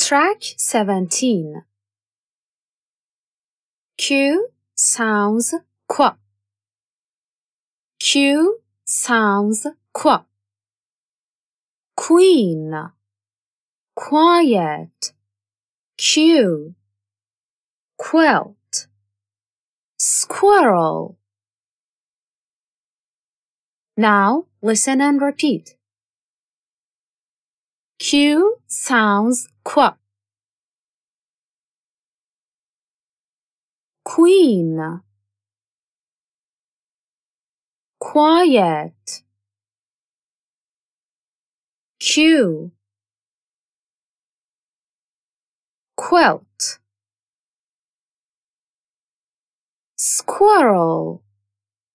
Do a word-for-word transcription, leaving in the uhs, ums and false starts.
Track seventeen. Q sounds qu. Q sounds qu. Queen, quiet. Q. Quilt, squirrel. Now listen and repeat. Q sounds qu. Queen, quiet. Q. Quilt, squirrel.